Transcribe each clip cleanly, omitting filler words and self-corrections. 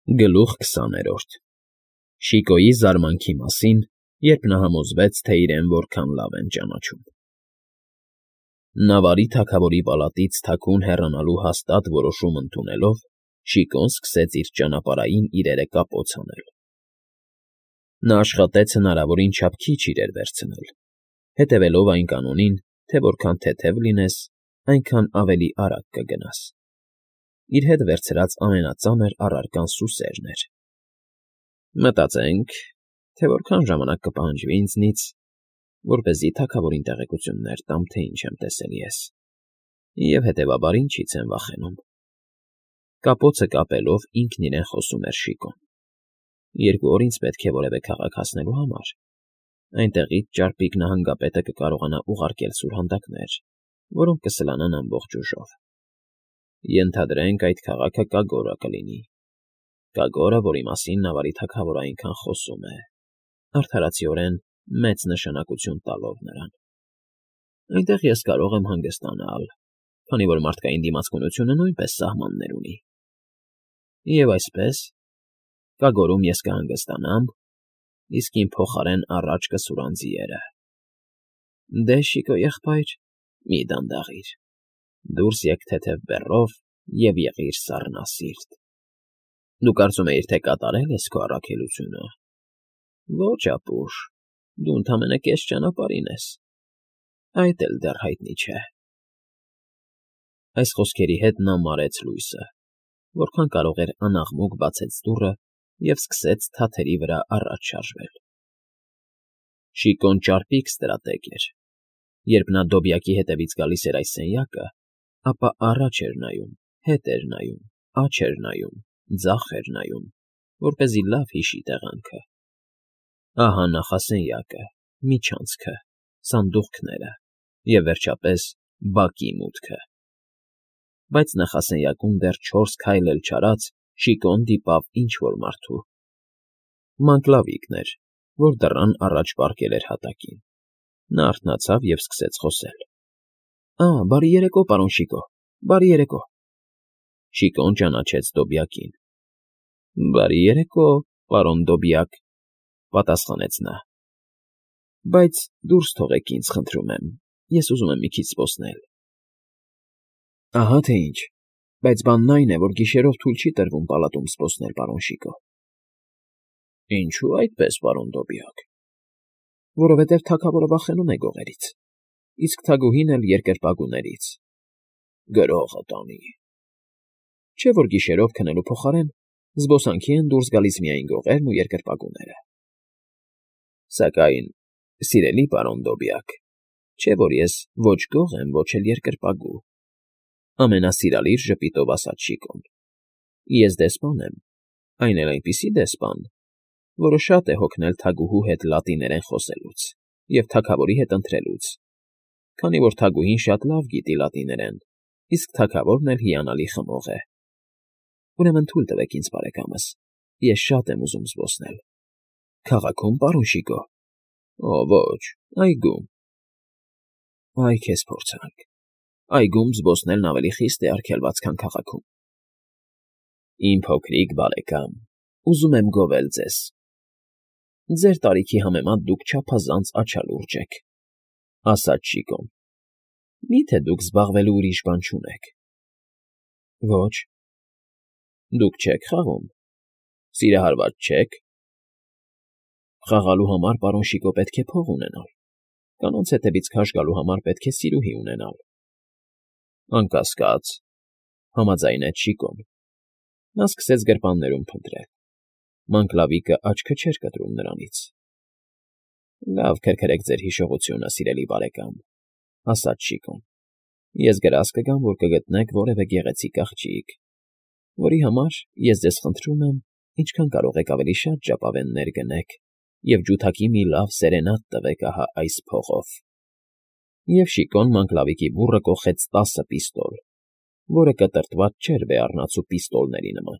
Գլուխ 20-րդ Շիկոյի զարմանքի մասին, երբ նա համոզվեց, թե իրեն որքան լավ են ճանաչում։ Նավարի թագավորի պալատից թաքուն հեռանալու հաստատ որոշում ընդունելով, Շիկոն սկսեց իր ճանապարհային իրերը կապոց անել։ Նա աշխատեց հնարավորին չափ քիչ իրեր վերցնել, հետևելով այն կանոնին, թե որքան թեթև լինես, այնքան ավելի արագ կգնաս։ Իր հետ վերցրած ամենածանր առարկան սուսերն էր։ Մտածենք, թե որքան ժամանակ կպահանջվի ինձնից, որպեսզի թագավորին տեղեկություններ տամ, թե ինչ եմ տեսել ես, և հետևաբար ինչից եմ վախենում։ Կապոցը կապելով ինքն իրեն խոսում էր Շիկոն։ 2 օր ինձ պետք է որևէ քաղաք հասնելու համար։ Այնտեղից ճարպիկ նահանգապետը կկարողանա ուղարկել սուրհանդակներ, որոնք կսլանան ամբողջ ուժով։ Ենթադրենք այդ քաղաքը Կագորա կլինի։ Կագորը, որի մասին նավարի թագավորը այնքան խոսում է, արդարացիորեն մեծ նշանակություն տալով նրան։ Այնտեղ ես կարող եմ հանգստանալ, քանի որ մարդկային դիմացկունությունը նույնպես սահմաններ ունի։ Եվ այսպես, Կագորում ես կհանգստանամ, իսկ իմ փոխարեն առաջ կսուրան ձիերը։ Դե, Շիկո եղբայր, մի դանդաղիր, դուրս եկ թեթև բեռով և եղիր սառնասիրտ։ Դու կարծում էիր, թե կատարել ես քո առաքելությունը։ Ոչ, ապուշ, դու ընդամենը կես ճանապարհին ես։ Այդ էլ դեռ հայտնի չէ։ Այս խոսքերի հետ նա մարեց լույսը, որքան կարող էր անաղմուկ բացեց դուռը և սկսեց թաթերի վրա առաջ շարժվել։ Շիկոն ճարպիկ ստրատեգ էր։ Երբ նա Դոբյակի հետևից գալիս էր այս սենյակը, ապա առաջ էր նայում, հետ էր նայում, աջ էր նայում, ձախ էր նայում, որպեսզի լավ հիշի տեղանքը։ Ահա նախասենյակը, միջանցքը, սանդուղքները և, վերջապես, բակի մուտքը։ Բայց նախասենյակում դեռ 4 քայլ էլ չարած Շիկոն դիպավ ինչ֊որ մարդու։ Մանկլավիկն էր, որ դռան առաջ պառկել էր հատակին։ Նա արթնացավ և սկսեց խոսել։ Բարի երեկո, պարոն Շիկո, բարի երեկո։ Շիկոն ճանաչեց Դոբյակին։ Բարի երեկո, պարոն Դոբյակ, պատասխանեց նա։ Բայց դուրս թողեք ինձ, խնդրում եմ, ես ուզում եմ մի քիչ զբոսնել։ Ահա թե ինչ, բայց բանն այն է, որ գիշերով թույլ չի տրվում պալատում զբոսնել, պարոն Շիկո։ Ինչո՞ւ այդպես, պարոն Դոբյակ։ Որովհետև թագավորը վախենում է գողերից, իսկ թագուհին էլ երկրպագուներից։ Գրողը տանի։ Չէ՞ որ գիշերով քնելու փոխարեն զբոսանքի են դուրս գալիս միայն գողերն ու երկրպագուները։ Սակայն, սիրելի պարոն Դոբյակ, չէ՞ որ ես ոչ գող եմ, ոչ էլ երկրպագու, ամենասիրալիր ժպիտով ասաց Շիկոն։ Ես դեսպան եմ, այն էլ այնպիսի դեսպան, որը շատ է հոգնել թագուհու հետ լատիներեն խոսելուց և թագավորի հետ ընթրելուց, քանի որ թագուհին շատ լավ գիտի լատիներեն, իսկ թագավորն էլ հիանալի խմող է։ Ուրեմն թույլ տվեք ինձ, բարեկամս, ես շատ եմ ուզում զբոսնել։ Քաղաքում, պարոն Շիկո։ Ոչ, այգում։ Այ քեզ փորձանք։ Այգում զբոսնելն ավելի խիստ է արգելված, քան քաղաքում։ Իմ փոքրիկ բարեկամ, ուզում եմ գովել ձեզ։ Ձեր տարիքի համեմատ դուք չափազանց աչալուրջ եք, ասաց Շիկոն։ Մի՞թե դուք զբաղվելու ուրիշ բան չունեք։ Ոչ։ Դուք չեք խաղում։ Սիրահարված չեք։ Խաղալու համար, պարոն Շիկո, պետք է փող ունենալ։ Կանանց հետևից քաշ գալու համար պետք է սիրուհի ունենալ։ Անկասկած, համաձայնեց Շիկոն։ Նա սկսեց գրպաններում փնտրել։ Մանկլավիկը աչքը չէր կտրում նրանից։ Լավ քրքրեք ձեր հիշողությունը, սիրելի բարեկամ, ասաց Շիկոն։ Ես գրազ կգամ, որ կգտնեք որևէ գեղեցիկ աղջիկ, որի համար ես ձեզ խնդրում եմ, ինչքան կարող եք ավելի շատ ժապավեններ գնեք և ջութակի մի լավ սերենադ տվեք ահա այս փողով։ Եվ Շիկոն մանկլավիկի բուռը կոխեց 10 պիստոլ, որը կտրտված չէր բեառնացու պիստոլների նման։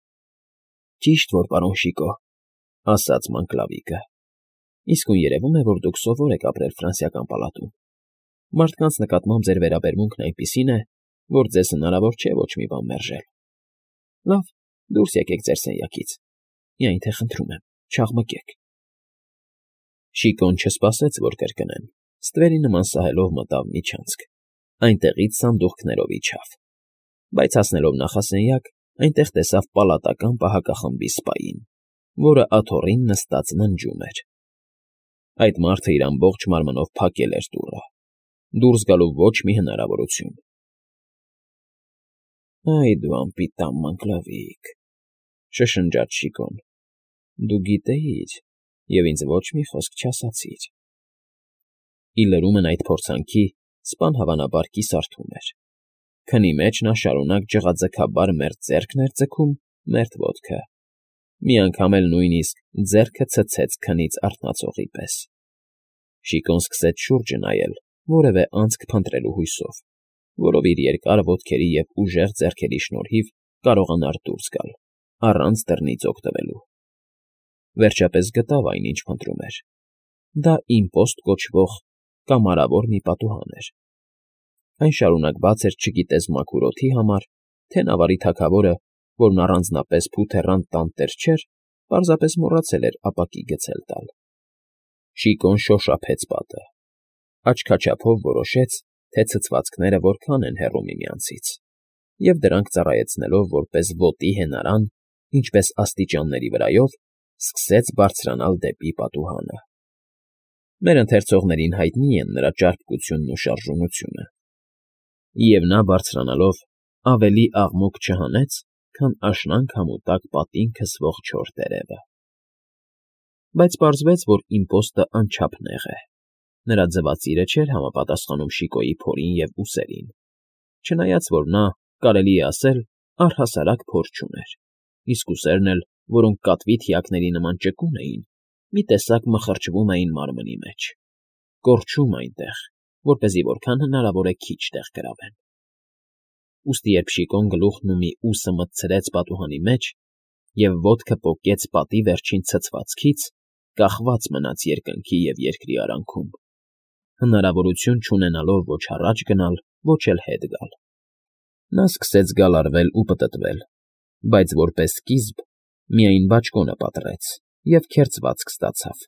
Ճիշտ որ, պարոն Շիկո, ասաց մանկլավիկը։ Իսկույն երևում է, որ դուք սովոր եք ապրել ֆրանսիական պալատում։ Մարդկանց նկատմամբ ձեր վերաբերմունքն այնպիսին է, որ ձեզ հնարավոր չէ ոչ մի բան մերժել։ Լավ, Դուրս եկեք ձեր սենյակից։ Միայն թե խնդրում եմ, չաղմկեք։ Շիկոն չսպասեց, որ կրկնեն, ստվերի նման սահելով մտավ միջանցք, այնտեղից սանդուղքներով իջավ, բայց հասնելով նախասենյակ, այնտեղ տեսավ պալատական պահակախմբի սպային, որը աթոռին նստած ննջում էր։ Այդ մարդը իր ամբողջ մարմնով փակել էր դուռը, դուրս գալու ոչ մի հնարավորություն։ Այ դու անպիտան մանկլավիկ, շշնջաց Շիկոն, դու գիտեիր և ինձ ոչ մի խոսք չասացիր։ Ի լրումն այդ փորձանքի սպան հավանաբար կիսարթում էր։ Քնի մեջ նա շարունակ ջղաձգաբար մերթ ձեռքն էր ձգում, մերթ ոտքը, մի անգամ էլ նույնիսկ ձեռքը ցցեց քնից արթնացողի պես։ Շիկոն սկսեց շուրջը նայել, որևէ անցք փնտրելու հույսով, որով իր երկար ոտքերի և ուժեղ ձեռքերի շնորհիվ կարողանար դուրս գալ, առանց դռնից օգտվելու։ Վերջապես գտավ այն, ինչ փնտրում էր։ Դա իմպոստ կոչվող կամարավոր մի պատուհան էր։ Այն շարունակ էր չգիտես մաքուր օդի համար, թե նավարի թագավորը, որն առանձնապես փութեռան տանտեր չէր, պարզապես մոռացել էր ապակի գցել տալ։ Շիկոն շոշափեց պատը։ Աչքաչափով որոշեց, թե ցցվածքները որքան են հեռու միմյանցից, և դրանք ծառայեցնելով որպես ոտի հենարան, ինչպես աստիճանների վրայով, սկսեց բարձրանալ դեպի պատուհանը։ Մեր ընթերցողներին հայտնի են նրա ճարպկությունն ու շարժունությունը։ Եվ նա բարձրանալով ավելի աղմուկ չհանեց, քան աշնան քամուտակ պատին քսվող չոր տերևը։ Բայց պարզվեց, որ իմպոստը անչափ նեղ է։ Նրա ձվածիրը չէր համապատասխանում Շիկոյի փորին և ուսերին, չնայած որ նա, կարելի է ասել, առհասարակ փոր չուներ, իսկ ուսերն էլ, որոնք կատվի թիակների նման ճկուն էին, մի տեսակ մխրճվում էին մարմնի մեջ, կորչում այնտեղ, որպեսզի որքան հնարավոր է քիչ տեղ գրավեն։ Ուստի երբ Շիկոն գլուխն ու մի ուսը մտցրեց պատուհանի մեջ և ոտքը պոկեց պատի վերջին ցցվածքից, կախված մնաց երկնքի և երկրի արանքում, հնարավորություն չունենալով ոչ առաջ գնալ, ոչ էլ հետ գալ։ Նա սկսեց գալարվել ու պտտվել, բայց որպես սկիզբ միայն բաճկոնը պատռեց և քերծվածք ստացավ։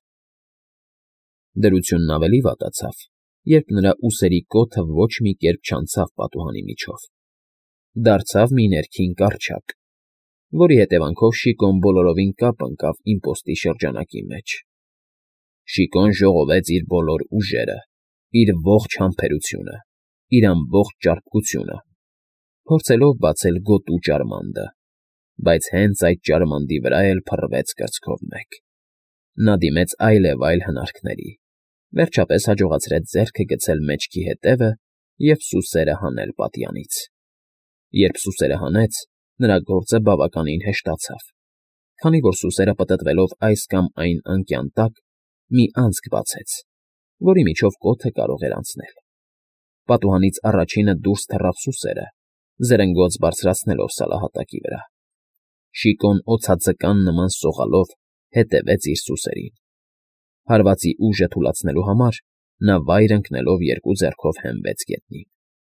Դրությունն ավելի վատացավ, երբ նրա ուսերի կոթը ոչ մի կերպ չանցավ պատուհանի միջով։ Դարձավ մի ներքին կառչակ, որի հետևանքով Շիկոն բոլորովին կապ ընկավ իմպոստի շրջանակի մեջ։ Շիկոն ժողովեց իր բոլոր ուժերը, իր ողջ համբերությունը, իր ամբողջ ճարպկությունը, փորձելով բացել գոտու ճարմանդը, բայց հենց այդ ճարմանդի վրա էլ փռվեց կրծքով մեկ։ Նա դիմեց այլևայլ հնարքների, վերջապես հաջողացրեց ձեռքը գցել մեջքի հետևը և սուսերը հանել պատյանից։ Երբ սուսերը հանեց, նրա գործը բավականին հեշտացավ, քանի որ սուսերը պտտվելով այս կամ այն անկյան տակ, մի անցք բացեց, որի միջով կոթը կարող էր անցնել։ Պատուհանից առաջինը դուրս թռավ սուսերը, զրնգոց բարձրացնելով սալահատակի վրա։ Շիկոն օձածկան նման սողալով հետևեց իր սուսերին։ Հարվածի ուժը թուլացնելու համար նա վայր ընկնելով երկու ձեռքով հենվեց գետնին։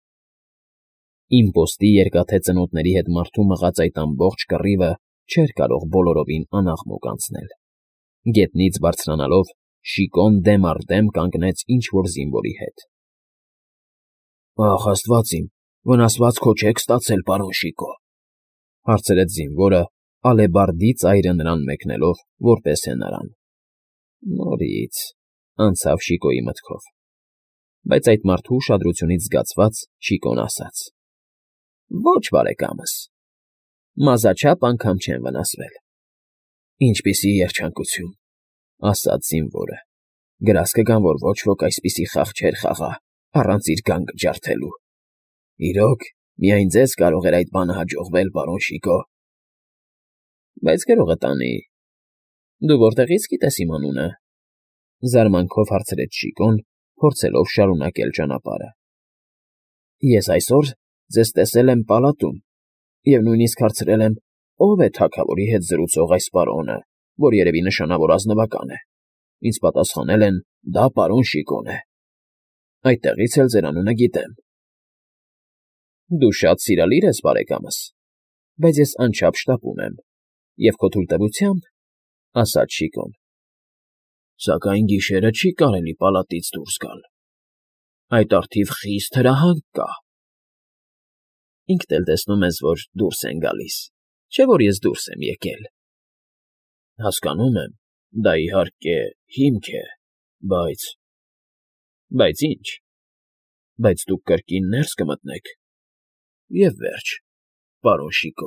Իմպոստի երկաթե ծնոտների հետ մարդու մղած այդ ամբողջ կռիվը չէր կարող բոլորովին անաղմուկ անցնել։ Գետնից բարձրանալով Շիկոն դեմ առ դեմ կանգնեց ինչ֊որ զինվորի հետ։ «Ախ, աստված իմ, վնասված քո չեք ստացել, պարոն Շիկո,֊ հարցրեց զինվորը, ալեբարդի ծայրը նրան մեկնելով, որպես հենարան։ Նորից,֊ անցավ Շիկոյի մտքով։ Բայց այդ մարդու ուշադրությունից զգացված Շիկոն ասաց. «Ոչ, բարեկամս, մազաչափ անգամ չեմ վնասվել»։ «Ինչպիսի երջանկություն,֊ ասաց զինվորը,֊ գրազ կգամ, որ ոչ ոք այսպիսի խաղ չէր խաղա առանց իր գանգը ջարդելու։ Իրոք, միայն ձեզ կարող էր այդ բանը հաջողվել, պարոն Շիկո»։ «Բայց գրողը տանի, դու որտեղի՞ց գիտես իմ անունը,֊ զարմանքով հարցրեց Շիկոն, փորձելով շարունակել ճանապարհը։ «Ես այսօր ձեզ տեսել եմ պալատում և նույնիսկ հարցրել եմ, ով է թագավորի հետ զրուցող այս պարոնը, որ երևի նշանավոր ազնվական է։ Ինձ պատասխանել են, դա պարոն Շիկոն է։ Այդտեղից էլ ձեր անունը գիտեմ»։ «Դու շատ սիրալիր ես, բարեկամս,֊ բայց ես անչափ շտապում եմ, և քո թույլտվությամբ, ասաց Շիկոն, սակայն գիշերը չի կարելի պալատից դուրս գալ, այդ առթիվ խիստ հրահանգ կա։ Ինքդ էլ տեսնում ես, որ դուրս են գալիս, չէ՞ որ ես դուրս եմ եկել։ Հասկանում եմ, դա իհարկե հիմք է, բայց… Բայց ի՞նչ։ Բայց դուք կրկին ներս կմտնեք, և վերջ, պարոն Շիկո։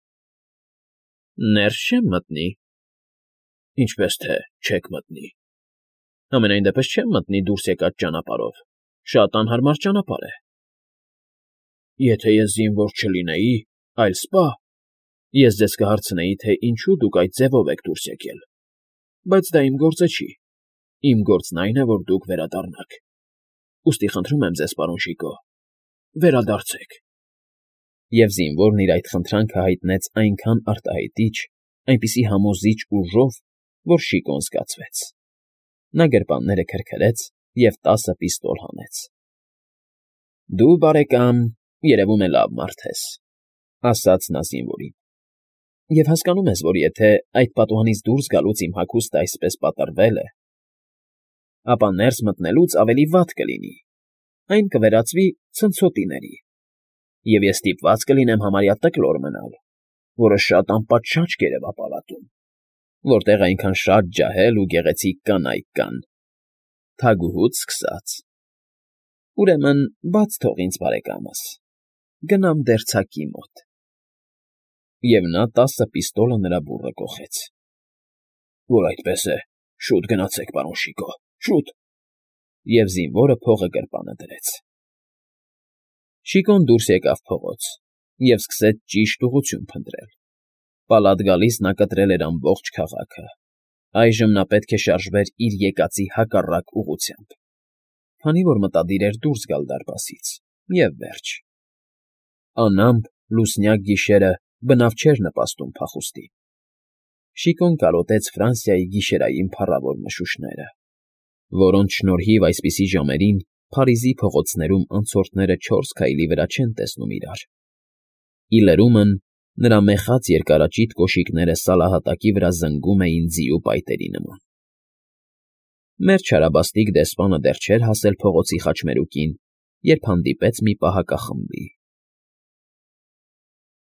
Ներս չեմ մտնի։ Ինչպես թե չեք մտնի։ Համենայն դեպս չեմ մտնի դուրս եկած ճանապարհով, շատ անհարմար ճանապարհ է։ Եթե ես զինվոր չլինեի, այլ սպա, ես ձեզ կհարցնեի, թե ինչու դուք այդ ձևով եք դուրս եկել, բայց դա իմ գործը չի, իմ գործն այն է, որ դուք վերադառնաք։ Ուստի խնդրում եմ ձեզ, պարոն Շիկո, վերադարձեք։ Եվ զինվորն իր այդ խնդրանքը հայտնեց այնքան արտահայտիչ, այնպիսի համոզիչ ուժով, որ Շիկոն զգացվեց։ Նա գրպանները քրքրեց և 10 պիստոլ հանեց։ Դու, բարեկամ, երևում է լավ մարդ ես, ասաց նա զինվորին, և հասկանում ես, որ եթե այդ պատուհանից դուրս գալուց իմ հագուստը այսպես պատռվել է, ապա ներս մտնելուց ավելի վատ կլինի, այն կվերածվի ցնցոտիների, և ես ստիպված կլինեմ համարյա տկլոր մնալ, որը շատ անպատշաճ կերևա պալատում, որտեղ այնքան շատ ջահել ու գեղեցիկ կանայք կան, թագուհուց սկսած։ Ուրեմն բաց թող ինձ, բարեկամս, գնամ դերձակի մոտ։ Եվ նա 10 պիստոլը նրա բուռը կոխեց։ Որ այդպես է, շուտ գնացեք, պարոն Շիկո, շուտ։ Եվ զինվորը փողը գրպանը դրեց։ Շիկոն դուրս եկավ փողոց և սկսեց ճիշտ ուղղություն փնտրել։ Պալատ գալիս նա կտրել էր ամբողջ քաղաքը։ Այժմ նա պետք է շարժվեր իր եկածի հակառակ ուղղությամբ, քանի որ մտադիր էր դուրս գալ դարպասից, և վերջ։ Անամպ, լուսնյակ գիշերը բնավ չէր նպաստում փախուստին։ Շիկոն կարոտեց Ֆրանսիայի գիշերային փառավոր մշուշները, որոնց շնորհիվ այսպիսի ժամերին Փարիզի փողոցներում անցորդները 4 քայլի վրա չեն տեսնում իրար։ Ի լրումն նրա մեխած երկարաճիտ կոշիկները սալահատակի վրա զնգում էին ձիու պայտերի նման։ Մեր չարաբաստիկ դեսպանը դեռ չէր հասել փողոցի խաչմերուկին, երբ հանդիպեց մի պահակախմբի,